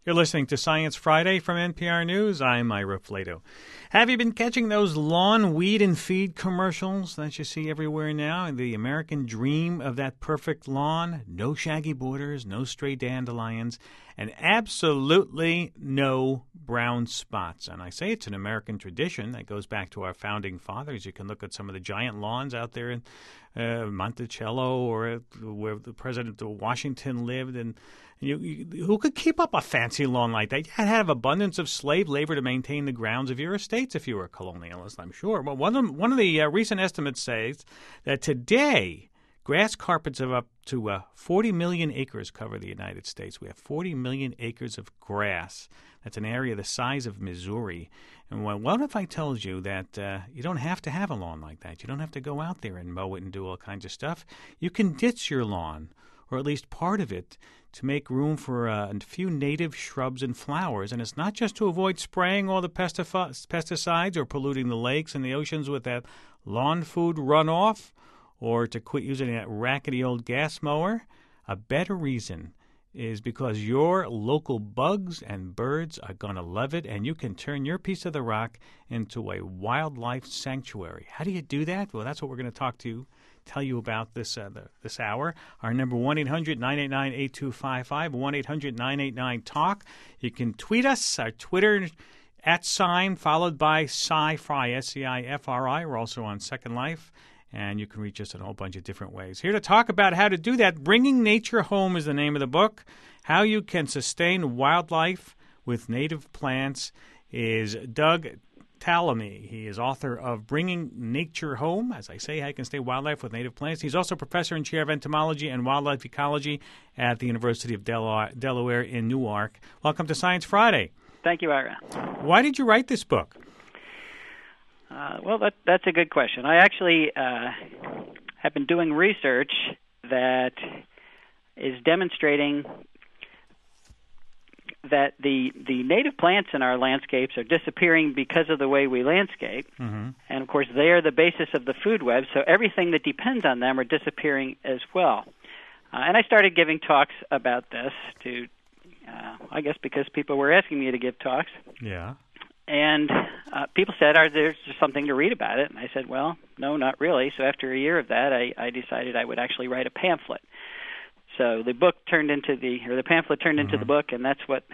You're listening to Science Friday from NPR News. I'm Ira Flato. Have you been catching those lawn weed and feed commercials that you see everywhere now? The American dream of that perfect lawn? No shaggy borders, no stray dandelions, and absolutely no brown spots. And I say it's an American tradition that goes back to our founding fathers. You can look at some of the giant lawns out there in Monticello or where the President of Washington lived, and who could keep up a fancy lawn like that? You had to have abundance of slave labor to maintain the grounds of your estates if you were a colonialist, I'm sure. But one of the recent estimates says that today grass carpets of up to 40 million acres cover the United States. We have 40 million acres of grass. That's an area the size of Missouri. And what if I told you that you don't have to have a lawn like that? You don't have to go out there and mow it and do all kinds of stuff. You can ditch your lawn, or at least part of it, to make room for a few native shrubs and flowers. And it's not just to avoid spraying all the pesticides or polluting the lakes and the oceans with that lawn food runoff, or to quit using that rackety old gas mower. A better reason is because your local bugs and birds are going to love it, and you can turn your piece of the rock into a wildlife sanctuary. How do you do that? Well, that's what we're going to tell you about this hour. Our number 1-800-989-8255, 1-800-989-TALK. You can tweet us, our Twitter @ followed by Sci-Fi, SCIFRI. We're also on Second Life, and you can reach us in a whole bunch of different ways. Here to talk about how to do that, Bringing Nature Home is the name of the book. How you can sustain wildlife with native plants is Doug Tallamy. He is author of Bringing Nature Home. As I say, how you can stay wildlife with native plants. He's also professor and chair of entomology and wildlife ecology at the University of Delaware in Newark. Welcome to Science Friday. Thank you, Ira. Why did you write this book? Well, that's a good question. I actually have been doing research that is demonstrating that the native plants in our landscapes are disappearing because of the way we landscape. Mm-hmm. And, of course, they are the basis of the food web, so everything that depends on them are disappearing as well. And I started giving talks about this to, I guess because people were asking me to give talks. Yeah. And people said, there's something to read about it? And I said, well, no, not really. So after a year of that, I decided I would actually write a pamphlet. So the pamphlet turned into the book, and that's what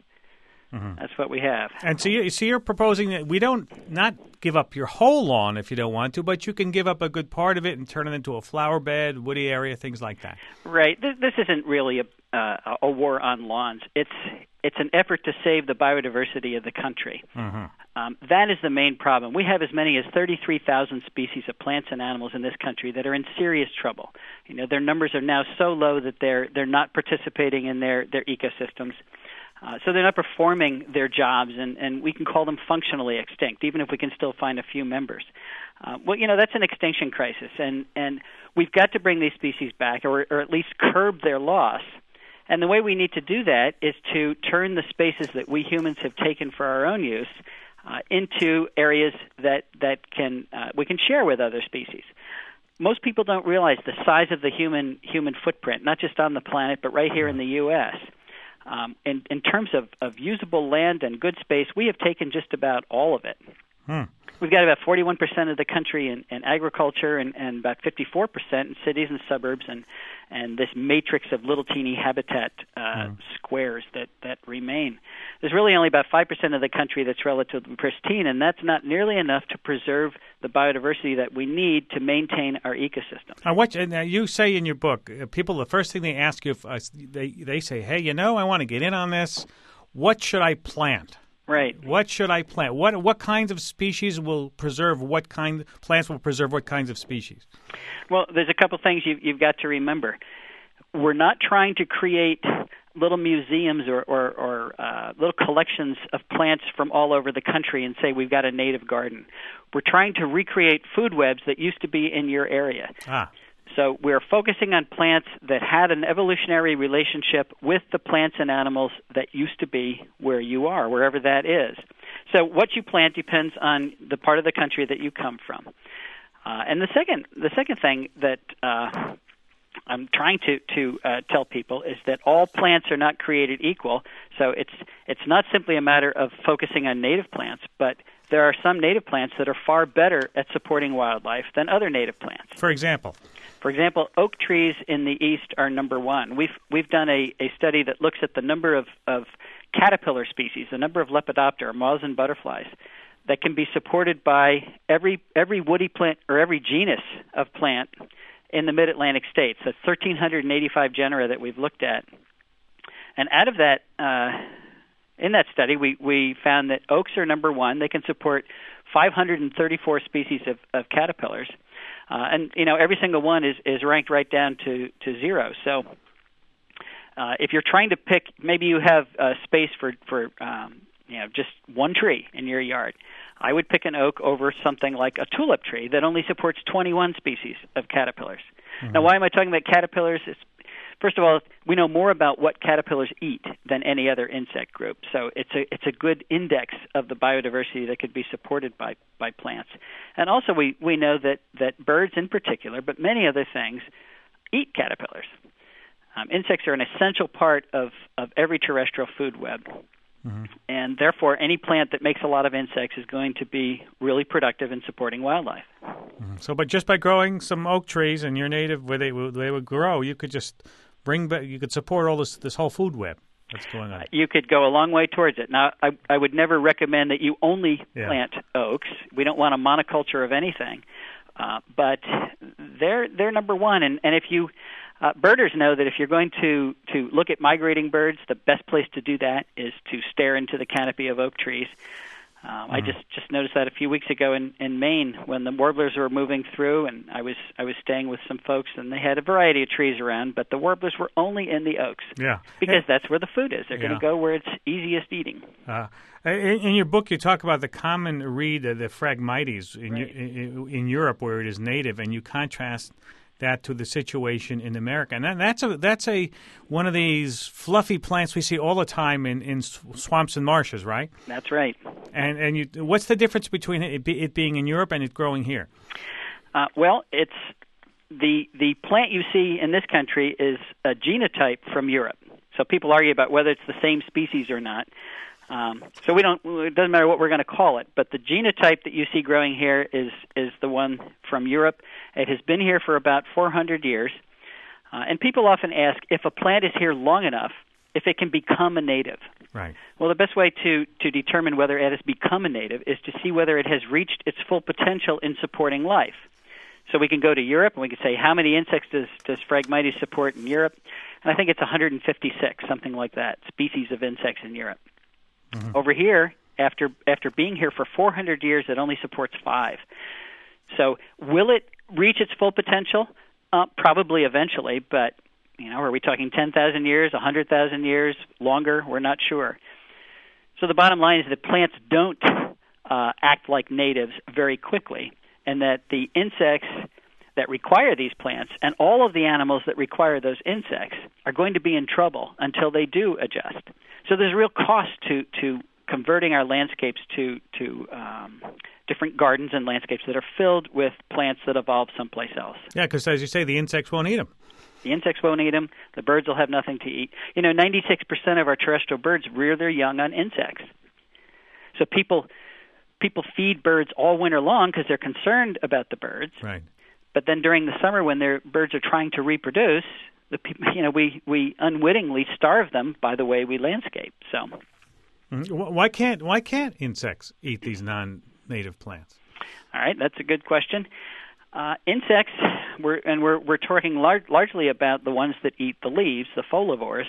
we have. And so you're proposing that we not give up your whole lawn if you don't want to, but you can give up a good part of it and turn it into a flower bed, woody area, things like that. Right. This isn't really a war on lawns. It's an effort to save the biodiversity of the country. Mm-hmm. That is the main problem. We have as many as 33,000 species of plants and animals in this country that are in serious trouble. You know, their numbers are now so low that they're not participating in their ecosystems. So they're not performing their jobs, and we can call them functionally extinct, even if we can still find a few members. That's an extinction crisis, and we've got to bring these species back, or at least curb their loss. And the way we need to do that is to turn the spaces that we humans have taken for our own use into areas that we can share with other species. Most people don't realize the size of the human footprint, not just on the planet, but right here in the U.S. In terms of usable land and good space, we have taken just about all of it. We've got about 41% of the country in agriculture and about 54% in cities and suburbs, and this matrix of little teeny habitat squares that remain. There's really only about 5% of the country that's relatively pristine, and that's not nearly enough to preserve the biodiversity that we need to maintain our ecosystem. Now you say in your book, people, the first thing they ask you, they say, hey, I want to get in on this. What should I plant? Right. What should I plant? What kinds of species will preserve what kind? Plants will preserve what kinds of species? Well, there's a couple things you've got to remember. We're not trying to create little museums or little collections of plants from all over the country and say we've got a native garden. We're trying to recreate food webs that used to be in your area. So we're focusing on plants that had an evolutionary relationship with the plants and animals that used to be where you are, wherever that is. So what you plant depends on the part of the country that you come from. And the second thing that I'm trying to tell people is that all plants are not created equal. So it's not simply a matter of focusing on native plants, but there are some native plants that are far better at supporting wildlife than other native plants. For example? For example, oak trees in the east are number one. We've done a study that looks at the number of caterpillar species, the number of Lepidoptera, moths and butterflies, that can be supported by every woody plant or every genus of plant in the mid-Atlantic states. That's 1,385 genera that we've looked at. And out of that, in that study, we found that oaks are number one. They can support 534 species of caterpillars. And, every single one is ranked right down to zero. So if you're trying to pick, maybe you have space for just one tree in your yard, I would pick an oak over something like a tulip tree that only supports 21 species of caterpillars. Mm-hmm. Now, why am I talking about caterpillars? First of all, we know more about what caterpillars eat than any other insect group. So it's a good index of the biodiversity that could be supported by plants. And also we know that birds in particular, but many other things, eat caterpillars. Insects are an essential part of every terrestrial food web. Mm-hmm. And therefore, any plant that makes a lot of insects is going to be really productive in supporting wildlife. Mm-hmm. So, but just by growing some oak trees in your native where they would grow, you could just you could support all this whole food web that's going on. You could go a long way towards it. Now, I would never recommend that you only plant oaks. We don't want a monoculture of anything. But they're number one. And if you birders know that if you're going to look at migrating birds, the best place to do that is to stare into the canopy of oak trees. I just noticed that a few weeks ago in Maine when the warblers were moving through, and I was staying with some folks, and they had a variety of trees around, but the warblers were only in the oaks. Yeah, because that's where the food is. They're going to go where it's easiest eating. In your book, you talk about the common reed, the Phragmites, in Europe where it is native, and you contrast that to the situation in America. And that's one of these fluffy plants we see all the time in swamps and marshes, right? That's right. And what's the difference between it being in Europe and it growing here? Well, it's the plant you see in this country is a genotype from Europe. So people argue about whether it's the same species or not. So it doesn't matter what we're going to call it, but the genotype that you see growing here is the one from Europe. It has been here for about 400 years. And people often ask if a plant is here long enough, if it can become a native. Right. Well, the best way to determine whether it has become a native is to see whether it has reached its full potential in supporting life. So we can go to Europe and we can say, how many insects does Phragmites support in Europe? And I think it's 156, something like that, species of insects in Europe. Mm-hmm. Over here, after being here for 400 years, it only supports 5. So will it reach its full potential? Probably eventually, but are we talking 10,000 years, 100,000 years, longer? We're not sure. So the bottom line is that plants don't act like natives very quickly, and that the insects that require these plants and all of the animals that require those insects are going to be in trouble until they do adjust. So there's a real cost to converting our landscapes to different gardens and landscapes that are filled with plants that evolved someplace else. Yeah, because as you say, the insects won't eat them. The insects won't eat them. The birds will have nothing to eat. 96% of our terrestrial birds rear their young on insects. So people feed birds all winter long because they're concerned about the birds. Right. But then during the summer when their birds are trying to reproduce, we unwittingly starve them by the way we landscape. So, why can't insects eat these non-native plants? All right, that's a good question. Insects, we're talking largely about the ones that eat the leaves, the folivores.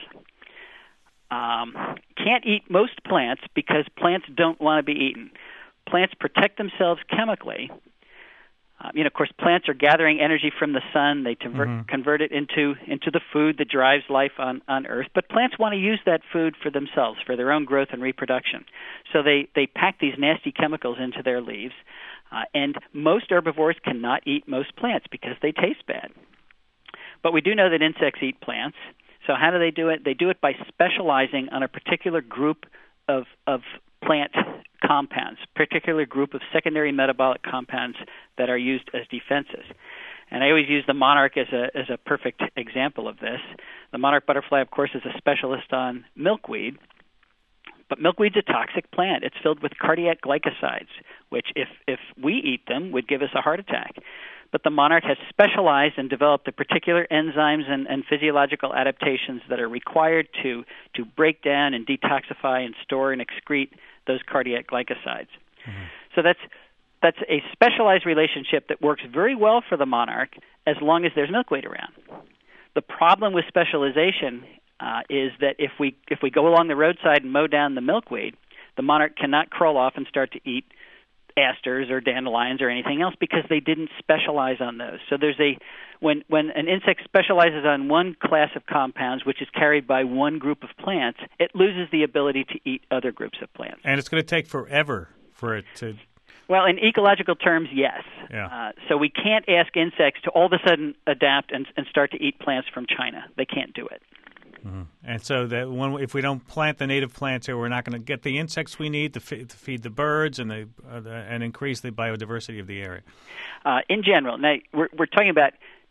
Can't eat most plants because plants don't want to be eaten. Plants protect themselves chemically. Of course, plants are gathering energy from the sun. They convert it into the food that drives life on Earth. But plants want to use that food for themselves, for their own growth and reproduction. So they pack these nasty chemicals into their leaves. And most herbivores cannot eat most plants because they taste bad. But we do know that insects eat plants. So how do they do it? They do it by specializing on a particular group of plant compounds, particular group of secondary metabolic compounds that are used as defenses. And I always use the monarch as a perfect example of this. The monarch butterfly, of course, is a specialist on milkweed. But milkweed's a toxic plant. It's filled with cardiac glycosides, which if we eat them would give us a heart attack. But the monarch has specialized and developed the particular enzymes and physiological adaptations that are required to break down and detoxify and store and excrete those cardiac glycosides. Mm-hmm. So that's a specialized relationship that works very well for the monarch as long as there's milkweed around. The problem with specialization is that if we go along the roadside and mow down the milkweed, the monarch cannot crawl off and start to eat asters or dandelions or anything else because they didn't specialize on those. So when an insect specializes on one class of compounds, which is carried by one group of plants, it loses the ability to eat other groups of plants. And it's going to take forever for it to... Well, in ecological terms, yes. Yeah. So we can't ask insects to all of a sudden adapt and start to eat plants from China. They can't do it. Mm-hmm. And so that if we don't plant the native plants here, we're not going to get the insects we need to feed the birds and increase the biodiversity of the area. In general, now we're talking about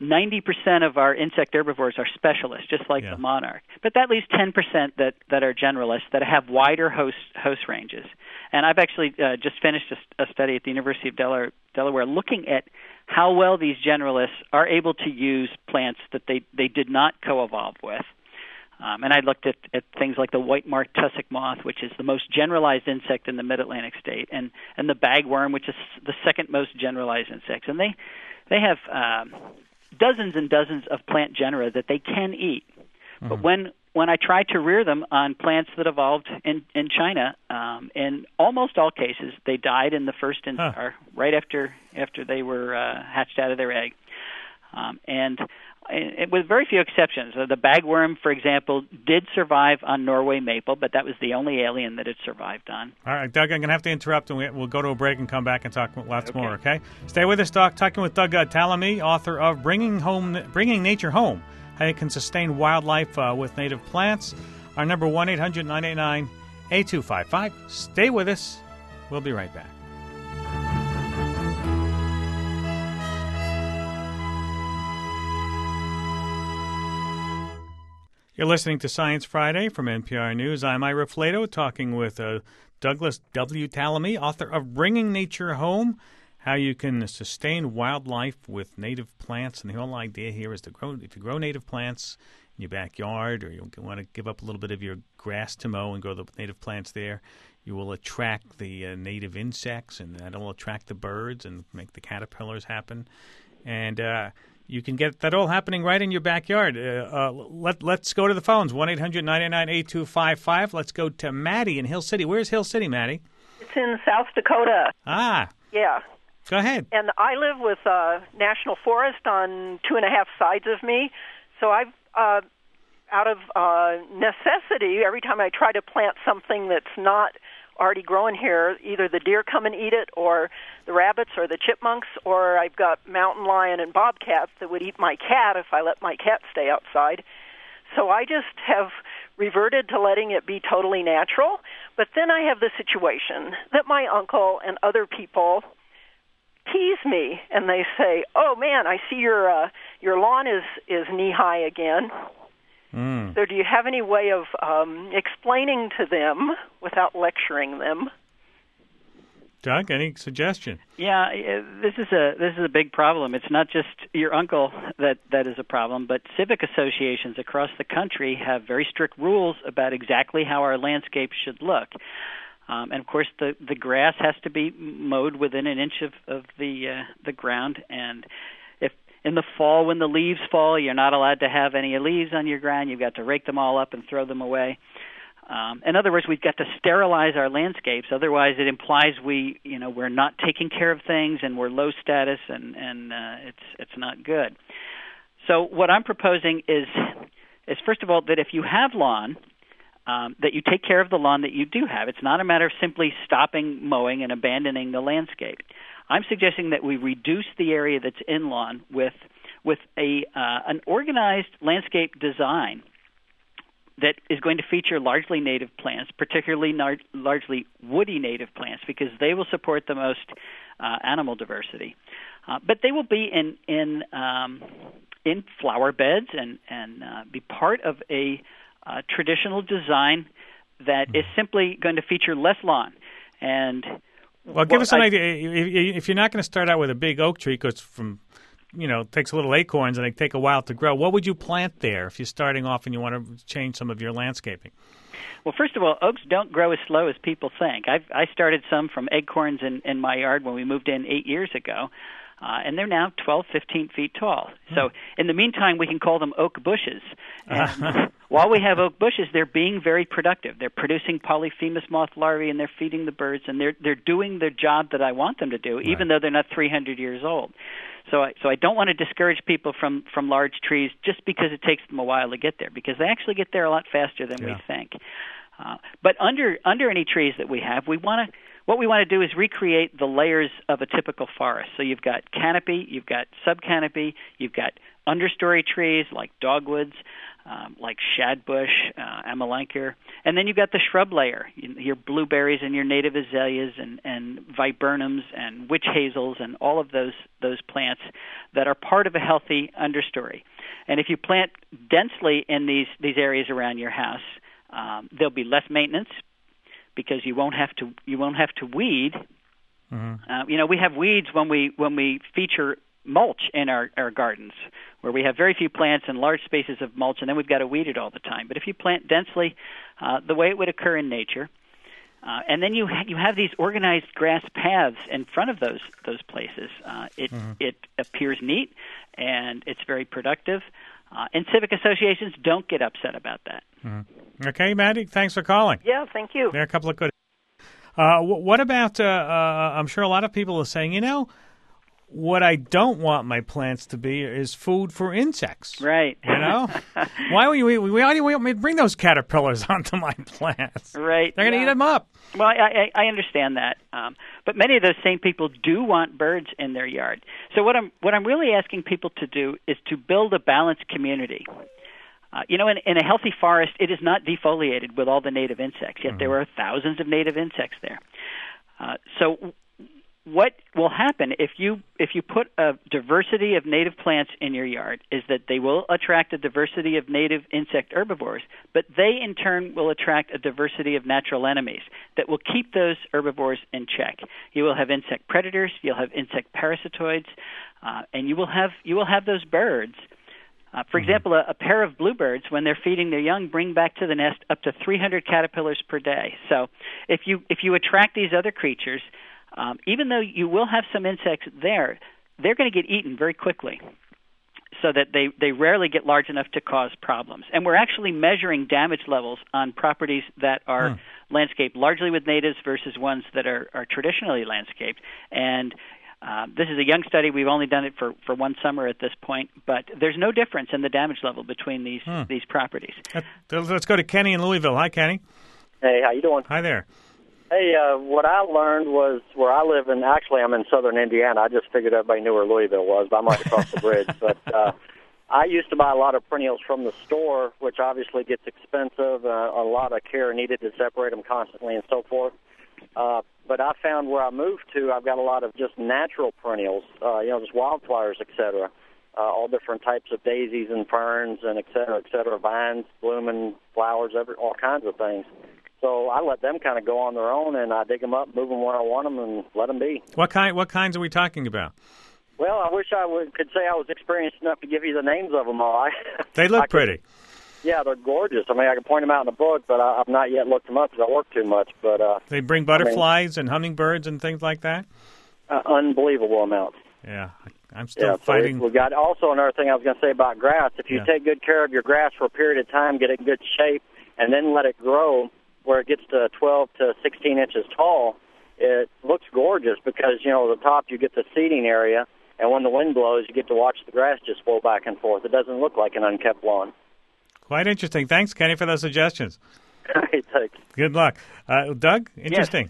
90% of our insect herbivores are specialists, just like the monarch. But that leaves 10% that are generalists that have wider host ranges. And I've actually just finished a study at the University of Delaware looking at how well these generalists are able to use plants that they did not co-evolve with. And I looked at things like the white-marked tussock moth, which is the most generalized insect in the mid-Atlantic state, and the bagworm, which is the second most generalized insects. And they have dozens and dozens of plant genera that they can eat. Mm-hmm. But when I tried to rear them on plants that evolved in China, in almost all cases, they died in the first instar, right after they were hatched out of their egg. And with very few exceptions. The bagworm, for example, did survive on Norway maple, but that was the only alien that it survived on. All right, Doug, I'm going to have to interrupt, and we'll go to a break and come back and talk lots more, okay? Stay with us, Doc. Talking with Doug Tallamy, author of Bringing Nature Home, How You Can Sustain Wildlife with Native Plants. Our number, 1-800-989-8255. Stay with us. We'll be right back. You're listening to Science Friday from NPR News. I'm Ira Flato, talking with Douglas W. Tallamy, author of Bringing Nature Home, How You Can Sustain Wildlife with Native Plants. And the whole idea here is if you grow native plants in your backyard, or you want to give up a little bit of your grass to mow and grow the native plants there, you will attract the native insects, and that will attract the birds and make the caterpillars happen. And you can get that all happening right in your backyard. Let's go to the phones, 1-800-989-8255. Let's go to Maddie in Hill City. Where's Hill City, Maddie? It's in South Dakota. Ah. Yeah. Go ahead. And I live with National Forest on 2.5 sides of me. So I've, out of necessity, every time I try to plant something that's not already growing here, either the deer come and eat it, or the rabbits or the chipmunks, or I've got mountain lion and bobcats that would eat my cat if I let my cat stay outside. So I just have reverted to letting it be totally natural. But then I have the situation that my uncle and other people tease me, and they say, "Oh man, I see your lawn is knee high again." So do you have any way of explaining to them without lecturing them? Doug, any suggestion? Yeah, this is a big problem. It's not just your uncle that is a problem, but civic associations across the country have very strict rules about exactly how our landscape should look. And of course, the grass has to be mowed within an inch of the ground. And if in the fall, when the leaves fall, you're not allowed to have any leaves on your ground. You've got to rake them all up and throw them away. In other words, we've got to sterilize our landscapes. Otherwise, it implies we're not taking care of things, and we're low status, and it's not good. So what I'm proposing is first of all that if you have lawn, that you take care of the lawn that you do have. It's not a matter of simply stopping mowing and abandoning the landscape. I'm suggesting that we reduce the area that's in lawn with an organized landscape design that is going to feature largely native plants, particularly largely woody native plants, because they will support the most animal diversity. But they will be in flower beds and be part of a traditional design that is simply going to feature less lawn. And well, give us an idea. If you're not going to start out with a big oak tree, because it takes little acorns and they take a while to grow, what would you plant there if you're starting off and you want to change some of your landscaping? Well, first of all, oaks don't grow as slow as people think. I started some from acorns in my yard when we moved in 8 years ago. And they're now 12, 15 feet tall. So in the meantime, we can call them oak bushes. And while we have oak bushes, they're being very productive. They're producing polyphemus moth larvae, and they're feeding the birds, and they're doing the job that I want them to do, even though they're not 300 years old. So I don't want to discourage people from large trees just because it takes them a while to get there, because they actually get there a lot faster than we think. But under any trees that we have, what we want to do is recreate the layers of a typical forest. So you've got canopy, you've got subcanopy, you've got understory trees like dogwoods, like shadbush, amelanchier, and then you've got the shrub layer, your blueberries and your native azaleas and viburnums and witch hazels and all of those plants that are part of a healthy understory. And if you plant densely in these areas around your house, there'll be less maintenance, because you won't have to weed. Mm-hmm. We have weeds when we feature mulch in our gardens, where we have very few plants and large spaces of mulch, and then we've got to weed it all the time. But if you plant densely, the way it would occur in nature, and then you have these organized grass paths in front of those places, it appears neat and it's very productive. And civic associations don't get upset about that. Mm-hmm. Okay, Maddie, thanks for calling. Yeah, thank you. There are a couple of good. What about, I'm sure a lot of people are saying, what I don't want my plants to be is food for insects. Right. Why we bring those caterpillars onto my plants? Right. They're going to eat them up. Well, I understand that, but many of those same people do want birds in their yard. So what I'm really asking people to do is to build a balanced community. In a healthy forest, it is not defoliated with all the native insects, yet there are thousands of native insects there. So what will happen if you put a diversity of native plants in your yard is that they will attract a diversity of native insect herbivores, but they in turn will attract a diversity of natural enemies that will keep those herbivores in check. You will have insect predators, you'll have insect parasitoids, and you will have those birds. For example, a pair of bluebirds, when they're feeding their young, bring back to the nest up to 300 caterpillars per day. So if you attract these other creatures, even though you will have some insects there, they're going to get eaten very quickly, so that they rarely get large enough to cause problems. And we're actually measuring damage levels on properties that are landscaped largely with natives versus ones that are traditionally landscaped. And this is a young study. We've only done it for one summer at this point, but there's no difference in the damage level between these properties. Let's go to Kenny in Louisville. Hi, Kenny. Hey, how you doing? Hi there. Hey, what I learned was where I live in, actually I'm in southern Indiana. I just figured everybody knew where Louisville was, but I'm right across the bridge. But I used to buy a lot of perennials from the store, which obviously gets expensive, a lot of care needed to separate them constantly and so forth. But I found where I moved to, I've got a lot of just natural perennials, just wildflowers, et cetera, all different types of daisies and ferns and et cetera, vines, blooming flowers, all kinds of things. So I let them kind of go on their own, and I dig them up, move them where I want them, and let them be. What kinds are we talking about? Well, I wish I could say I was experienced enough to give you the names of them all. They look pretty. Yeah, they're gorgeous. I mean, I can point them out in the book, but I've not yet looked them up because I work too much. But they bring butterflies and hummingbirds and things like that? Unbelievable amounts. Yeah, I'm still fighting. We got also another thing I was going to say about grass. If you take good care of your grass for a period of time, get it in good shape, and then let it grow where it gets to 12 to 16 inches tall, it looks gorgeous because, at the top you get the seeding area, and when the wind blows, you get to watch the grass just flow back and forth. It doesn't look like an unkept lawn. Quite interesting. Thanks, Kenny, for those suggestions. Thanks. Good luck. Doug, interesting.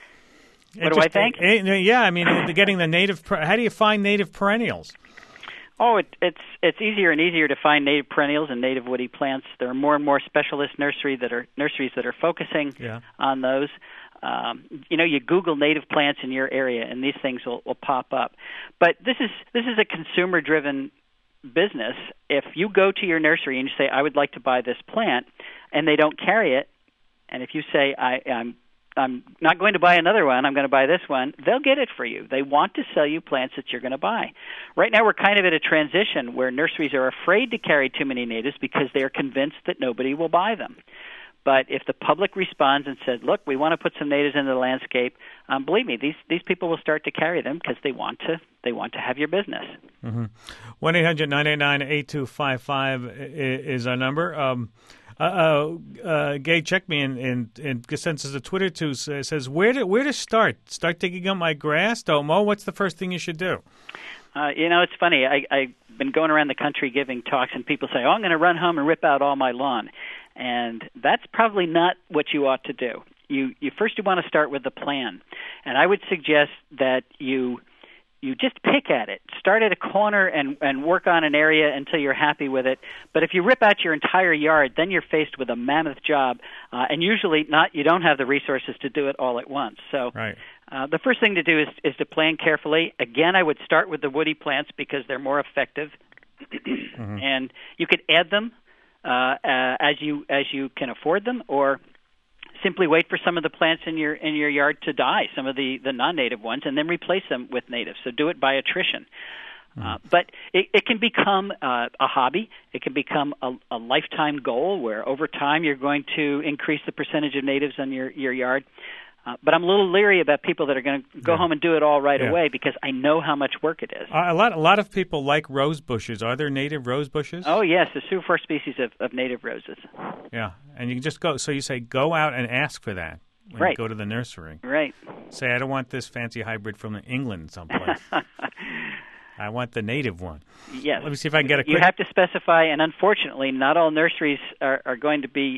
Yes. What do I think? Yeah, I mean, getting the native. How do you find native perennials? Oh, it's easier and easier to find native perennials and native woody plants. There are more and more specialist nurseries that are focusing on those. You Google native plants in your area, and these things will pop up. But this is a consumer-driven business. If you go to your nursery and you say, I would like to buy this plant, and they don't carry it, and if you say, I'm not going to buy another one, I'm going to buy this one, they'll get it for you. They want to sell you plants that you're going to buy. Right now we're kind of at a transition where nurseries are afraid to carry too many natives because they are convinced that nobody will buy them. But if the public responds and says, look, we want to put some natives into the landscape, believe me, these people will start to carry them because they want to have your business. 1-800-989-8255 is our number. Gay checked me and sends us a Twitter too. Says where to start? Start digging up my grass? Don't mow. What's the first thing you should do? It's funny. I've been going around the country giving talks, and people say, I'm going to run home and rip out all my lawn. And that's probably not what you ought to do. You want to start with the plan. And I would suggest that you just pick at it. Start at a corner and work on an area until you're happy with it. But if you rip out your entire yard, then you're faced with a mammoth job, and usually you don't have the resources to do it all at once. So the first thing to do is to plan carefully. Again, I would start with the woody plants because they're more effective, and you could add them as you can afford them, or simply wait for some of the plants in your yard to die, some of the non-native ones, and then replace them with natives. So do it by attrition. But it can become a hobby. It can become a lifetime goal where over time you're going to increase the percentage of natives in your yard. But I'm a little leery about people that are going to go home and do it all right away because I know how much work it is. A lot of people like rose bushes. Are there native rose bushes? Oh, yes. There's 3 or 4 species of native roses. Yeah, and you can just go. So you say go out and ask for that when you go to the nursery. Right. Say, I don't want this fancy hybrid from England someplace. I want the native one. Yes. Let me see if I can get a quick... You have to specify, and unfortunately, not all nurseries are going to be...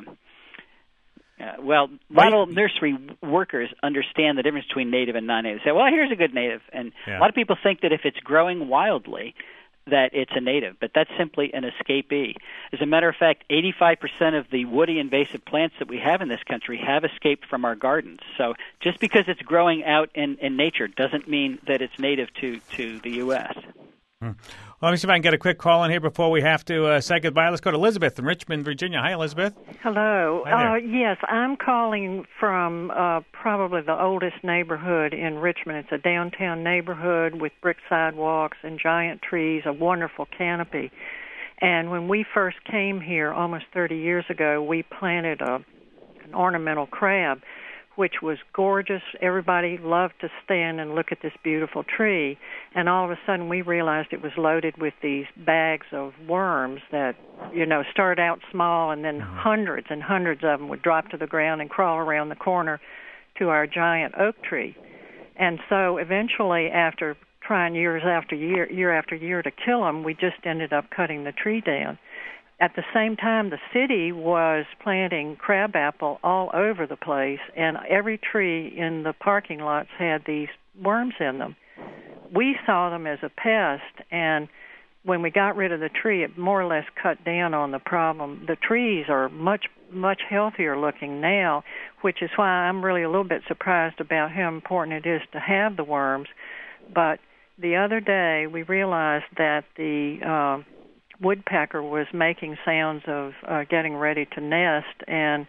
not all nursery workers understand the difference between native and non-native. They say, well, here's a good native. And a lot of people think that if it's growing wildly, that it's a native, but that's simply an escapee. As a matter of fact, 85% of the woody invasive plants that we have in this country have escaped from our gardens. So just because it's growing out in nature doesn't mean that it's native to the U.S. Well, let me see if I can get a quick call in here before we have to say goodbye. Let's go to Elizabeth in Richmond, Virginia. Hi, Elizabeth. Hello. Hi there. Yes, I'm calling from probably the oldest neighborhood in Richmond. It's a downtown neighborhood with brick sidewalks and giant trees, a wonderful canopy. And when we first came here almost 30 years ago, we planted an ornamental crab, which was gorgeous. Everybody loved to stand and look at this beautiful tree. And all of a sudden we realized it was loaded with these bags of worms that, started out small, and then hundreds and hundreds of them would drop to the ground and crawl around the corner to our giant oak tree. And so eventually, after trying year after year to kill them, we just ended up cutting the tree down. At the same time, the city was planting crabapple all over the place, and every tree in the parking lots had these worms in them. We saw them as a pest, and when we got rid of the tree, it more or less cut down on the problem. The trees are much, much healthier looking now, which is why I'm really a little bit surprised about how important it is to have the worms. But the other day, we realized that the woodpecker was making sounds of getting ready to nest, and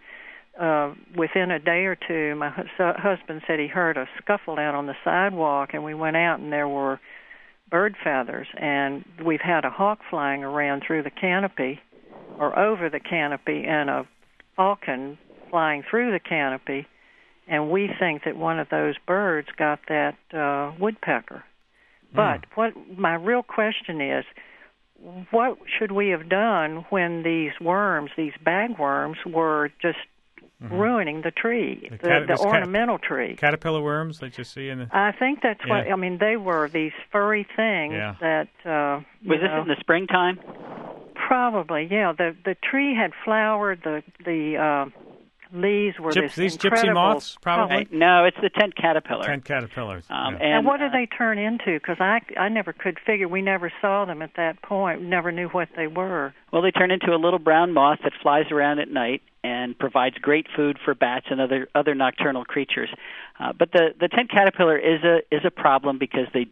within a day or two, my husband said he heard a scuffle out on the sidewalk, and we went out and there were bird feathers, and we've had a hawk flying around through the canopy or over the canopy, and a falcon flying through the canopy, and we think that one of those birds got that woodpecker. But what my real question is, what should we have done when these worms, these bagworms, were just ruining the tree, the ornamental tree? Caterpillar worms that you see in the... I think that's what, they were these furry things that... Was this in the springtime? Probably, yeah. The tree had flowered, the leaves were These this gypsy incredible. moths, probably? No, it's the tent caterpillar. Tent caterpillars. Yeah. And what do they turn into? Because I never could figure. We never saw them at that point. We never knew what they were. Well, they turn into a little brown moth that flies around at night and provides great food for bats and other nocturnal creatures. But the tent caterpillar is a problem because they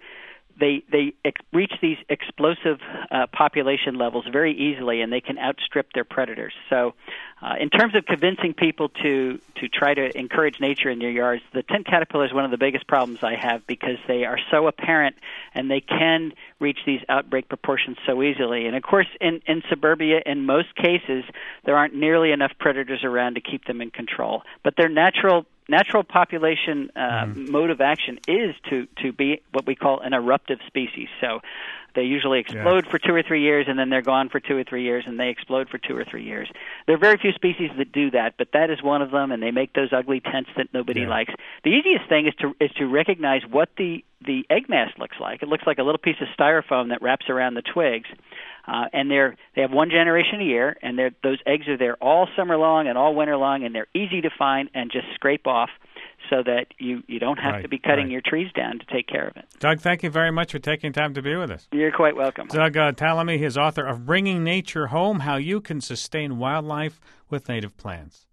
reach these explosive population levels very easily, and they can outstrip their predators. So in terms of convincing people to try to encourage nature in their yards, the tent caterpillar is one of the biggest problems I have because they are so apparent and they can reach these outbreak proportions so easily. And, of course, in suburbia, in most cases, there aren't nearly enough predators around to keep them in control. But their natural population mode of action is to be what we call an eruptive species. So they usually explode for 2 or 3 years, and then they're gone for 2 or 3 years, and they explode for 2 or 3 years. There are very few species that do that, but that is one of them, and they make those ugly tents that nobody likes. The easiest thing is to recognize what the egg mass looks like. It looks like a little piece of styrofoam that wraps around the twigs. And they have one generation a year, and those eggs are there all summer long and all winter long, and they're easy to find and just scrape off so that you don't have to be cutting your trees down to take care of it. Doug, thank you very much for taking time to be with us. You're quite welcome. Doug Tallamy is author of Bringing Nature Home, How You Can Sustain Wildlife with Native Plants.